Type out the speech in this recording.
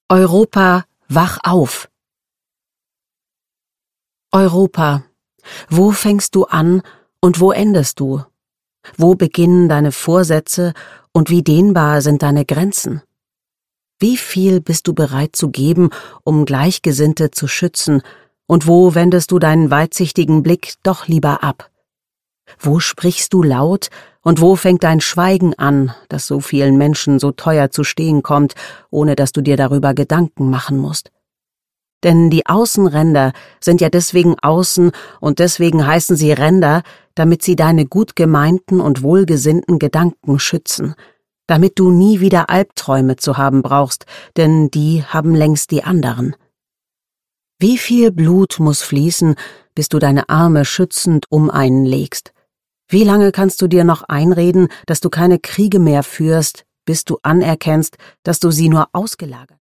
Europa, wach auf! Europa, wo fängst du an und wo endest du? Wo beginnen deine Vorsätze und wie dehnbar sind deine Grenzen? Wie viel bist du bereit zu geben, um Gleichgesinnte zu schützen, und wo wendest du deinen weitsichtigen Blick doch lieber ab? Wo sprichst du laut und wo fängt dein Schweigen an, das so vielen Menschen so teuer zu stehen kommt, ohne dass du dir darüber Gedanken machen musst? Denn die Außenränder sind ja deswegen außen und deswegen heißen sie Ränder, damit sie deine gut gemeinten und wohlgesinnten Gedanken schützen, damit du nie wieder Albträume zu haben brauchst, denn die haben längst die anderen. Wie viel Blut muss fließen, bis du deine Arme schützend um einen legst? Wie lange kannst du dir noch einreden, dass du keine Kriege mehr führst, bis du anerkennst, dass du sie nur ausgelagert